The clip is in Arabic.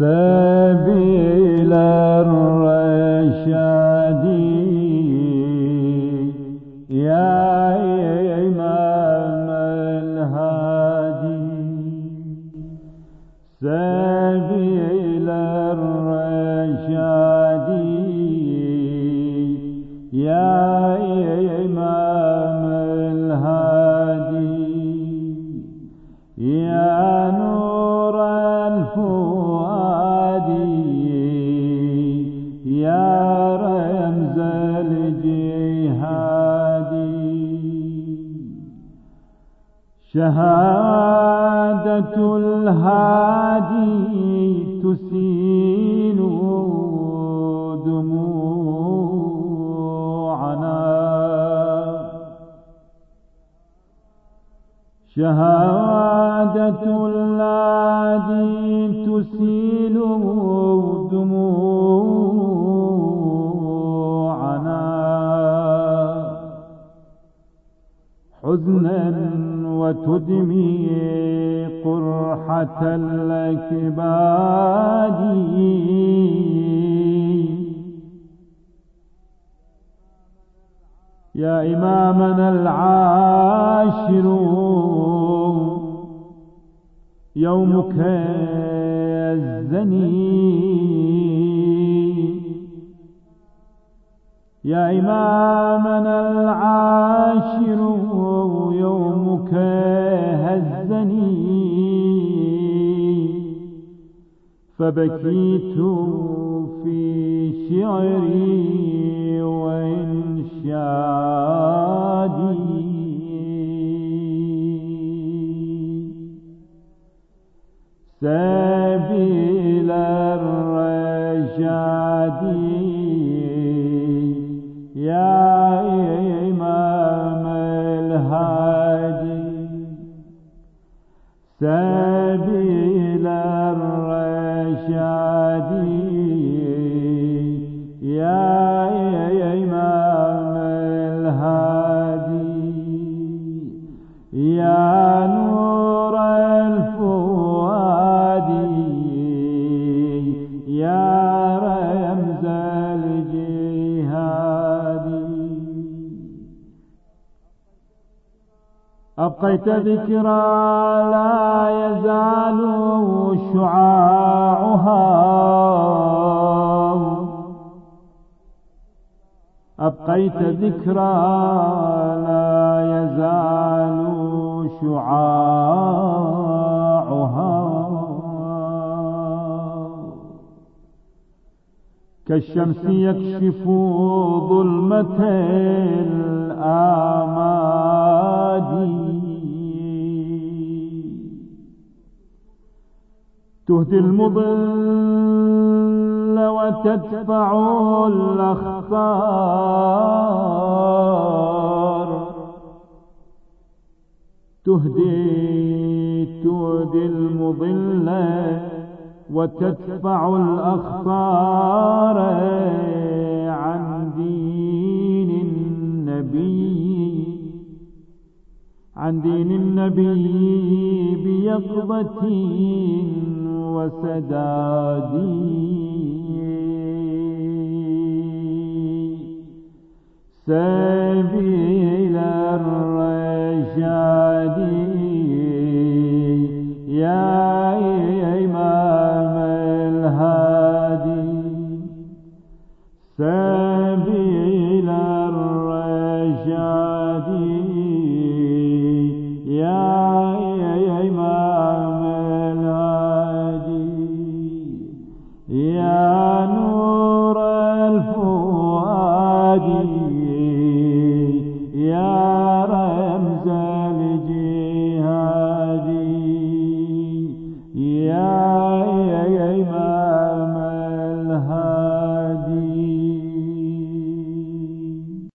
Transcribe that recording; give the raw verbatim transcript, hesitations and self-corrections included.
سبيل الرشاد يا إمام الهادي، سبيل الرشاد يا إمام الهادي، يا نور الفؤاد يا رمز الجهاد، شهادة الهادي تسيل دموعنا، شهادة الهادي تسيل دموعنا، حزنا وتدمي قرحة الأكباد، يا إمامنا العاشر يومك الزني، يا إمامنا العاشر يومك هزني، فبكيت في شعري وإنشادي، سبيل الرشاد يا إمام الهادي، سبيل الرشاد يا إمام الهادي، يا نور الفؤاد يا رمز الجهاد، أبقيت ذكرى لا يزال شعاعها، أبقيت ذكرى لا يزال شعاعها، كالشمس يكشف ظلمة الآماد، تهدي المضل وتدفع الأخطار، تهدي تهدي المضل وتدفع الأخطار عن دين النبي، عن دين النبي بيقظة وسداد، سبيل الرشاد يا إمام الهادي، سبيل الرشاد